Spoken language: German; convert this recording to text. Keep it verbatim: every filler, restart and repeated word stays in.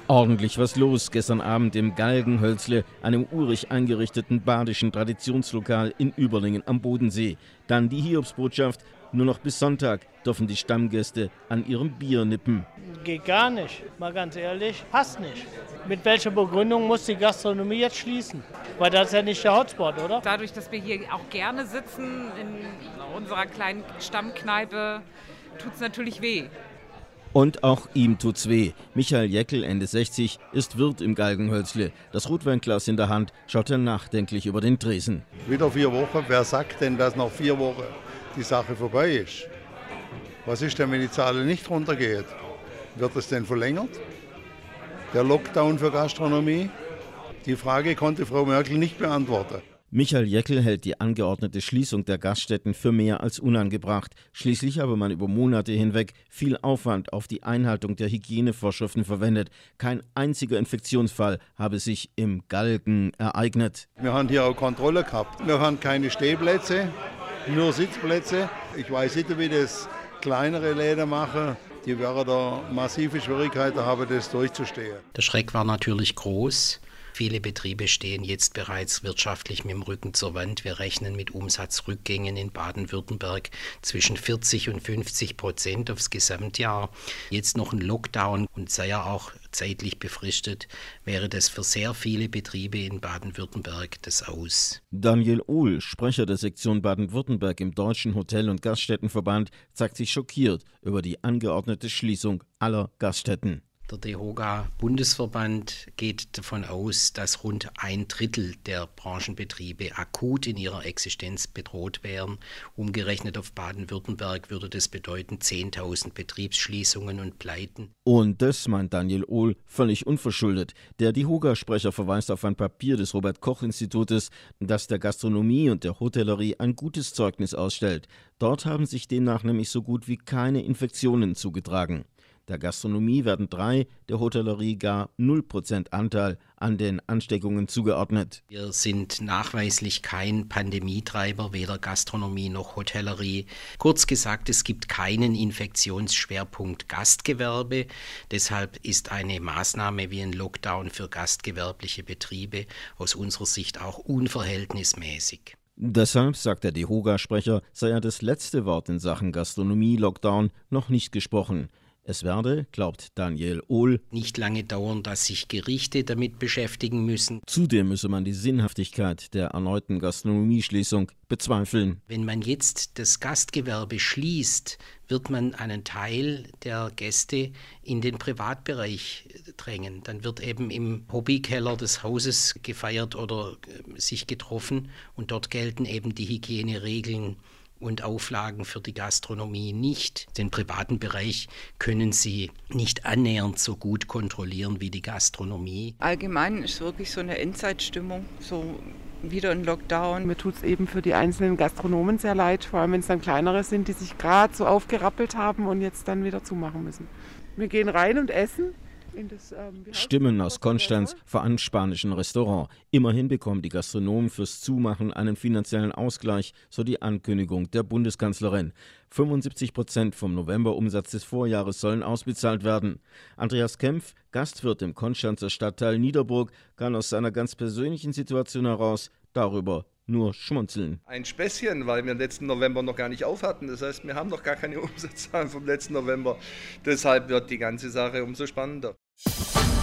Ordentlich was los gestern Abend im Galgenhölzle, einem urig eingerichteten badischen Traditionslokal in Überlingen am Bodensee. Dann die Hiobsbotschaft: Nur noch bis Sonntag dürfen die Stammgäste an ihrem Bier nippen. Geht gar nicht, mal ganz ehrlich, passt nicht. Mit welcher Begründung muss die Gastronomie jetzt schließen? Weil das ist ja nicht der Hotspot, oder? Dadurch, dass wir hier auch gerne sitzen in unserer kleinen Stammkneipe, tut es natürlich weh. Und auch ihm tut's weh. Michael Jäckel, Ende sechzig, ist Wirt im Galgenhölzle. Das Rotweinglas in der Hand schaut er nachdenklich über den Tresen. Wieder vier Wochen. Wer sagt denn, dass nach vier Wochen die Sache vorbei ist? Was ist denn, wenn die Zahl nicht runtergeht? Wird es denn verlängert? Der Lockdown für Gastronomie? Die Frage konnte Frau Merkel nicht beantworten. Michael Jäckel hält die angeordnete Schließung der Gaststätten für mehr als unangebracht. Schließlich habe man über Monate hinweg viel Aufwand auf die Einhaltung der Hygienevorschriften verwendet. Kein einziger Infektionsfall habe sich im Galgen ereignet. Wir haben hier auch Kontrolle gehabt. Wir haben keine Stehplätze, nur Sitzplätze. Ich weiß nicht, wie das kleinere Läden machen. Die werden da massive Schwierigkeiten haben, das durchzustehen. Der Schreck war natürlich groß. Viele Betriebe stehen jetzt bereits wirtschaftlich mit dem Rücken zur Wand. Wir rechnen mit Umsatzrückgängen in Baden-Württemberg zwischen vierzig und fünfzig Prozent aufs Gesamtjahr. Jetzt noch ein Lockdown und sei ja auch zeitlich befristet, wäre das für sehr viele Betriebe in Baden-Württemberg das Aus. Daniel Ohl, Sprecher der Sektion Baden-Württemberg im Deutschen Hotel- und Gaststättenverband, zeigt sich schockiert über die angeordnete Schließung aller Gaststätten. Der DEHOGA-Bundesverband geht davon aus, dass rund ein Drittel der Branchenbetriebe akut in ihrer Existenz bedroht wären. Umgerechnet auf Baden-Württemberg würde das bedeuten zehntausend Betriebsschließungen und Pleiten. Und das meint Daniel Ohl völlig unverschuldet. Der DEHOGA-Sprecher verweist auf ein Papier des Robert-Koch-Institutes, das der Gastronomie und der Hotellerie ein gutes Zeugnis ausstellt. Dort haben sich demnach nämlich so gut wie keine Infektionen zugetragen. Der Gastronomie werden drei, der Hotellerie gar null Prozent Anteil an den Ansteckungen zugeordnet. Wir sind nachweislich kein Pandemietreiber, weder Gastronomie noch Hotellerie. Kurz gesagt, es gibt keinen Infektionsschwerpunkt Gastgewerbe. Deshalb ist eine Maßnahme wie ein Lockdown für gastgewerbliche Betriebe aus unserer Sicht auch unverhältnismäßig. Deshalb, sagt der DEHOGA-Sprecher, sei ja das letzte Wort in Sachen Gastronomie-Lockdown noch nicht gesprochen. Es werde, glaubt Daniel Ohl, nicht lange dauern, dass sich Gerichte damit beschäftigen müssen. Zudem müsse man die Sinnhaftigkeit der erneuten Gastronomieschließung bezweifeln. Wenn man jetzt das Gastgewerbe schließt, wird man einen Teil der Gäste in den Privatbereich drängen. Dann wird eben im Hobbykeller des Hauses gefeiert oder sich getroffen und dort gelten eben die Hygieneregeln und Auflagen für die Gastronomie nicht. Den privaten Bereich können sie nicht annähernd so gut kontrollieren wie die Gastronomie. Allgemein ist wirklich so eine Endzeitstimmung, so wieder ein Lockdown. Mir tut es eben für die einzelnen Gastronomen sehr leid, vor allem wenn es dann kleinere sind, die sich gerade so aufgerappelt haben und jetzt dann wieder zumachen müssen. Wir gehen rein und essen. Das, ähm, Stimmen aus Konstanz vor einem spanischen Restaurant. Immerhin bekommen die Gastronomen fürs Zumachen einen finanziellen Ausgleich, so die Ankündigung der Bundeskanzlerin. fünfundsiebzig Prozent vom Novemberumsatz des Vorjahres sollen ausbezahlt werden. Andreas Kempf, Gastwirt im Konstanzer Stadtteil Niederburg, kann aus seiner ganz persönlichen Situation heraus darüber nur schmunzeln. Ein Späßchen, weil wir den letzten November noch gar nicht auf hatten. Das heißt, wir haben noch gar keine Umsatzzahlen vom letzten November. Deshalb wird die ganze Sache umso spannender.